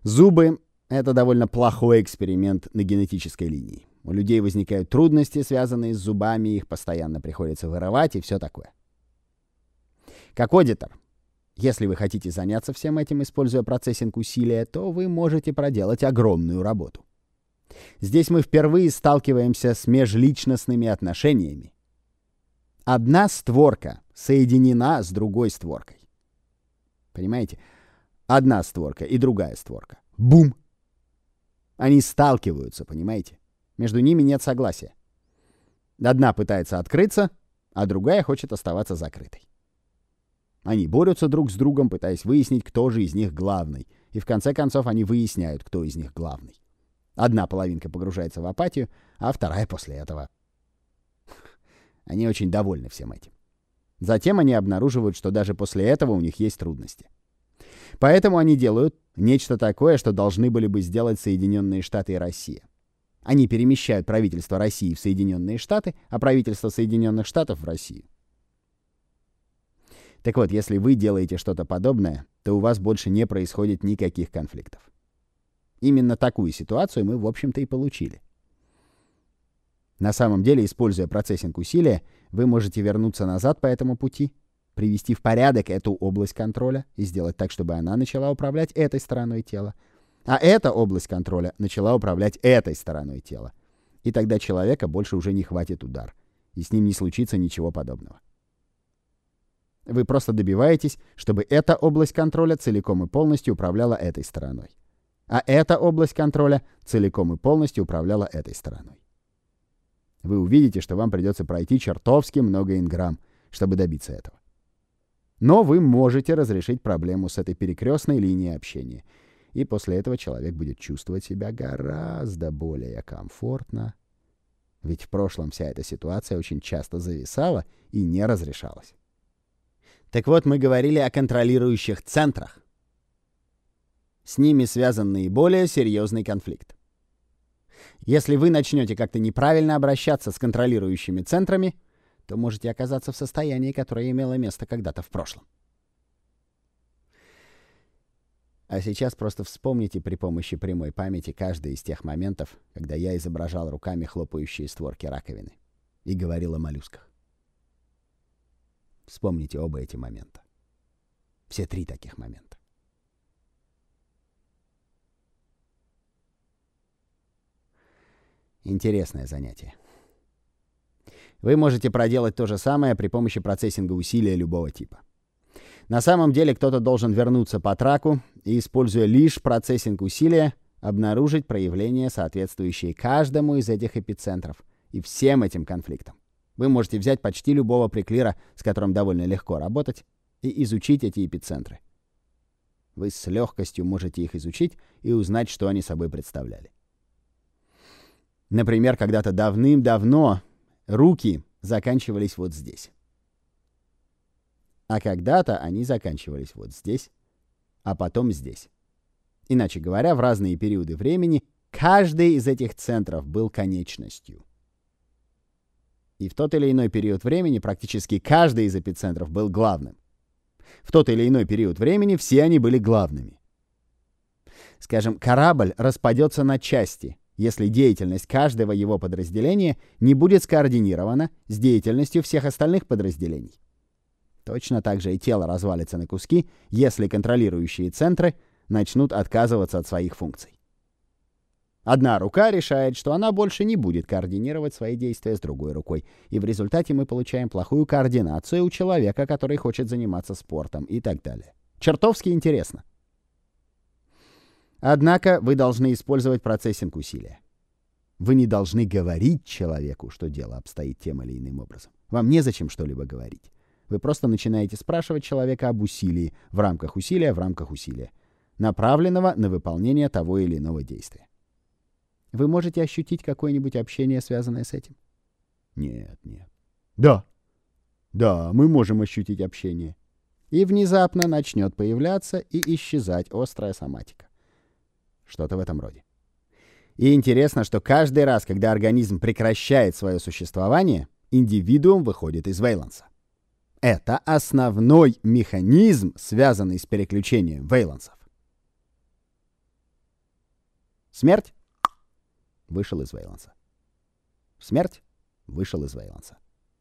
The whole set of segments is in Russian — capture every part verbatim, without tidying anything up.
Зубы — это довольно плохой эксперимент на генетической линии. У людей возникают трудности, связанные с зубами, их постоянно приходится вырывать и все такое. Как аудитор, если вы хотите заняться всем этим, используя процессинг усилия, то вы можете проделать огромную работу. Здесь мы впервые сталкиваемся с межличностными отношениями. Одна створка соединена с другой створкой. Понимаете? Одна створка и другая створка. Бум! Они сталкиваются, понимаете? Между ними нет согласия. Одна пытается открыться, а другая хочет оставаться закрытой. Они борются друг с другом, пытаясь выяснить, кто же из них главный. И в конце концов они выясняют, кто из них главный. Одна половинка погружается в апатию, а вторая после этого. Они очень довольны всем этим. Затем они обнаруживают, что даже после этого у них есть трудности. Поэтому они делают нечто такое, что должны были бы сделать Соединенные Штаты и Россия. Они перемещают правительство России в Соединенные Штаты, а правительство Соединенных Штатов в Россию. Так вот, если вы делаете что-то подобное, то у вас больше не происходит никаких конфликтов. Именно такую ситуацию мы, в общем-то, и получили. На самом деле, используя процессинг усилия, вы можете вернуться назад по этому пути, привести в порядок эту область контроля и сделать так, чтобы она начала управлять этой стороной тела, а эта область контроля начала управлять этой стороной тела. И тогда человека больше уже не хватит удар, и с ним не случится ничего подобного. Вы просто добиваетесь, чтобы эта область контроля целиком и полностью управляла этой стороной, а эта область контроля целиком и полностью управляла этой стороной. Вы увидите, что вам придется пройти чертовски много инграмм, чтобы добиться этого. Но вы можете разрешить проблему с этой перекрестной линией общения, и после этого человек будет чувствовать себя гораздо более комфортно. Ведь в прошлом вся эта ситуация очень часто зависала и не разрешалась. Так вот, мы говорили о контролирующих центрах. С ними связан наиболее серьезный конфликт. Если вы начнете как-то неправильно обращаться с контролирующими центрами, то можете оказаться в состоянии, которое имело место когда-то в прошлом. А сейчас просто вспомните при помощи прямой памяти каждый из тех моментов, когда я изображал руками хлопающие створки раковины и говорил о моллюсках. Вспомните оба эти момента. Все три таких момента. Интересное занятие. Вы можете проделать то же самое при помощи процессинга усилия любого типа. На самом деле кто-то должен вернуться по траку и, используя лишь процессинг усилия, обнаружить проявления, соответствующие каждому из этих эпицентров и всем этим конфликтам. Вы можете взять почти любого приклира, с которым довольно легко работать, и изучить эти эпицентры. Вы с легкостью можете их изучить и узнать, что они собой представляли. Например, когда-то давным-давно руки заканчивались вот здесь. А когда-то они заканчивались вот здесь, а потом здесь. Иначе говоря, в разные периоды времени каждый из этих центров был конечностью. И в тот или иной период времени практически каждый из эпицентров был главным. В тот или иной период времени все они были главными. Скажем, корабль распадется на части, если деятельность каждого его подразделения не будет скоординирована с деятельностью всех остальных подразделений. Точно так же и тело развалится на куски, если контролирующие центры начнут отказываться от своих функций. Одна рука решает, что она больше не будет координировать свои действия с другой рукой, и в результате мы получаем плохую координацию у человека, который хочет заниматься спортом и так далее. Чертовски интересно. Однако вы должны использовать процессинг усилия. Вы не должны говорить человеку, что дело обстоит тем или иным образом. Вам незачем что-либо говорить. Вы просто начинаете спрашивать человека об усилии в рамках усилия в рамках усилия, направленного на выполнение того или иного действия. Вы можете ощутить какое-нибудь общение, связанное с этим? Нет, нет. Да. Да, мы можем ощутить общение. И внезапно начнет появляться и исчезать острая соматика. Что-то в этом роде. И интересно, что каждый раз, когда организм прекращает свое существование, индивидуум выходит из вейланса. Это основной механизм, связанный с переключением вейлансов. Смерть — вышел из Вейланса. Смерть — вышел из Вейланса.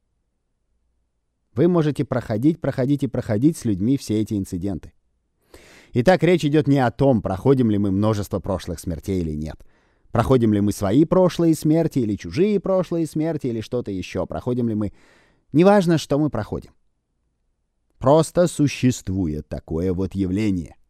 Вы можете проходить, проходить и проходить с людьми все эти инциденты. Итак, речь идет не о том, проходим ли мы множество прошлых смертей или нет. Проходим ли мы свои прошлые смерти или чужие прошлые смерти или что-то еще. Проходим ли мы... Неважно, что мы проходим. Просто существует такое вот явление.